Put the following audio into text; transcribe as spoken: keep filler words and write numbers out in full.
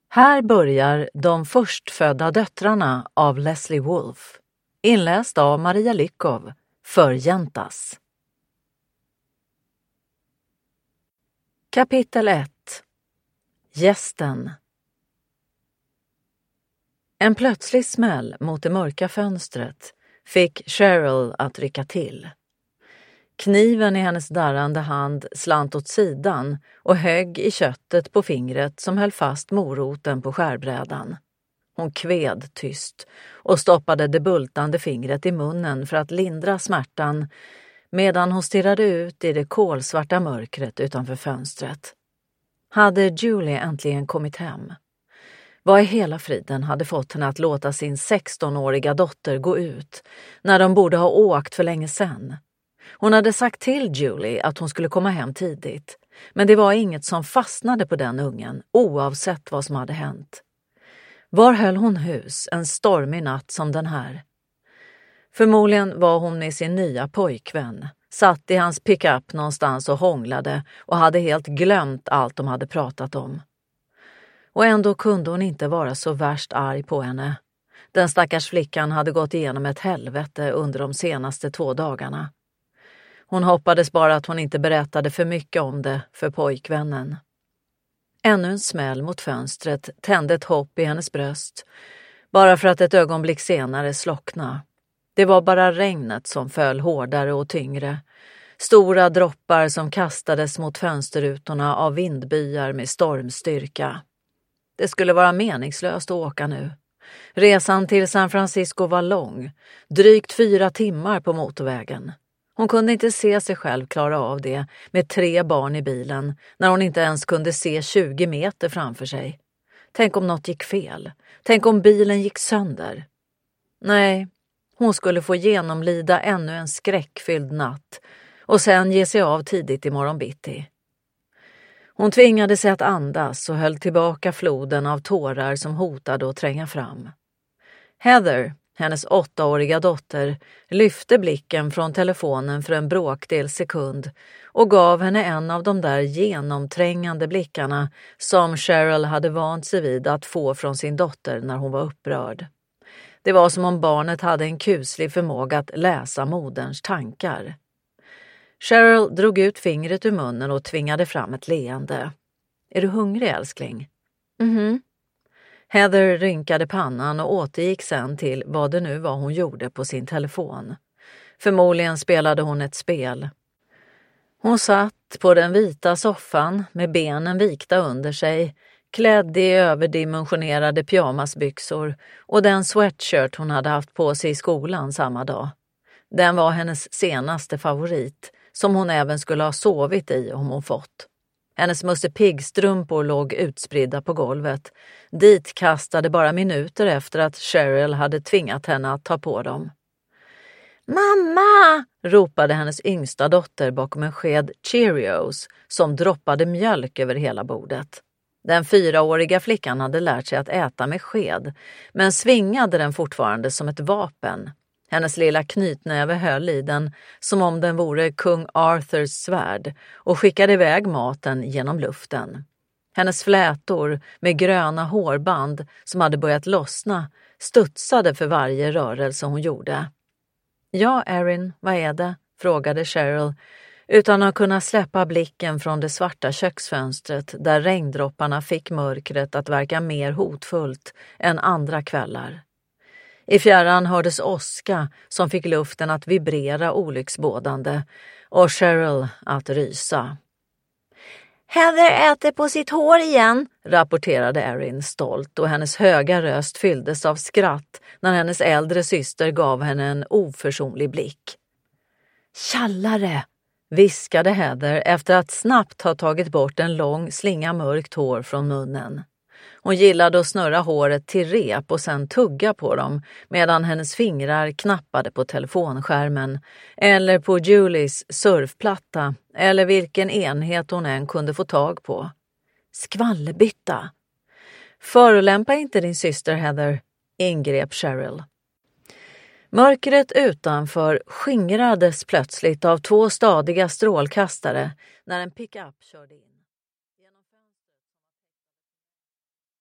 Här börjar De förstfödda döttrarna av Leslie Wolfe, inläst av Maria Lyckov för Jäntas. Kapitel ett. Gästen. En plötslig smäll mot det mörka fönstret fick Cheryl att rycka till. Kniven i hennes darrande hand slant åt sidan och högg i köttet på fingret som höll fast moroten på skärbrädan. Hon kved tyst och stoppade det bultande fingret i munnen för att lindra smärtan medan hon stirrade ut i det kolsvarta mörkret utanför fönstret. Hade Julie äntligen kommit hem? Vad i hela friden hade fått henne att låta sin sextonåriga dotter gå ut när de borde ha åkt för länge sedan? Hon hade sagt till Julie att hon skulle komma hem tidigt, men det var inget som fastnade på den ungen oavsett vad som hade hänt. Var höll hon hus en stormig natt som den här? Förmodligen var hon med sin nya pojkvän, satt i hans pickup någonstans och hånglade och hade helt glömt allt de hade pratat om. Och ändå kunde hon inte vara så värst arg på henne. Den stackars flickan hade gått igenom ett helvete under de senaste två dagarna. Hon hoppades bara att hon inte berättade för mycket om det för pojkvännen. Ännu en smäll mot fönstret tände ett hopp i hennes bröst, bara för att ett ögonblick senare slockna. Det var bara regnet som föll hårdare och tyngre. Stora droppar som kastades mot fönsterrutorna av vindbyar med stormstyrka. Det skulle vara meningslöst att åka nu. Resan till San Francisco var lång, drygt fyra timmar på motorvägen. Hon kunde inte se sig själv klara av det med tre barn i bilen när hon inte ens kunde se tjugo meter framför sig. Tänk om något gick fel. Tänk om bilen gick sönder. Nej, hon skulle få genomlida ännu en skräckfylld natt och sen ge sig av tidigt i morgon bitti. Hon tvingade sig att andas och höll tillbaka floden av tårar som hotade att tränga fram. Heather, hennes åttaåriga dotter, lyfte blicken från telefonen för en bråkdel sekund och gav henne en av de där genomträngande blickarna som Cheryl hade vant sig vid att få från sin dotter när hon var upprörd. Det var som om barnet hade en kuslig förmåga att läsa moderns tankar. Cheryl drog ut fingret ur munnen och tvingade fram ett leende. Är du hungrig, älskling? Mhm. Heather rynkade pannan och återgick sen till vad det nu var hon gjorde på sin telefon. Förmodligen spelade hon ett spel. Hon satt på den vita soffan med benen vikta under sig, klädd i överdimensionerade pyjamasbyxor och den sweatshirt hon hade haft på sig i skolan samma dag. Den var hennes senaste favorit, som hon även skulle ha sovit i om hon fått. Hennes Musse Pigg-strumpor låg utspridda på golvet, dit kastade bara minuter efter att Cheryl hade tvingat henne att ta på dem. Mamma! Ropade hennes yngsta dotter bakom en sked Cheerios som droppade mjölk över hela bordet. Den fyraåriga flickan hade lärt sig att äta med sked, men svingade den fortfarande som ett vapen. Hennes lilla knytnäve höll i den som om den vore kung Arthurs svärd och skickade iväg maten genom luften. Hennes flätor med gröna hårband som hade börjat lossna studsade för varje rörelse hon gjorde. Ja, Erin, vad är det? Frågade Cheryl utan att kunna släppa blicken från det svarta köksfönstret där regndropparna fick mörkret att verka mer hotfullt än andra kvällar. I fjärran hördes åska som fick luften att vibrera olycksbådande och Cheryl att rysa. Heather äter på sitt hår igen, rapporterade Erin stolt och hennes höga röst fylldes av skratt när hennes äldre syster gav henne en oförsonlig blick. Tjallare, viskade Heather efter att snabbt ha tagit bort en lång slinga mörkt hår från munnen. Hon gillade att snurra håret till rep och sen tugga på dem medan hennes fingrar knappade på telefonskärmen eller på Julies surfplatta eller vilken enhet hon än kunde få tag på. Skvallerbytta. Förolämpa inte din syster, Heather, ingrep Cheryl. Mörkret utanför skingrades plötsligt av två stadiga strålkastare när en pickup körde in.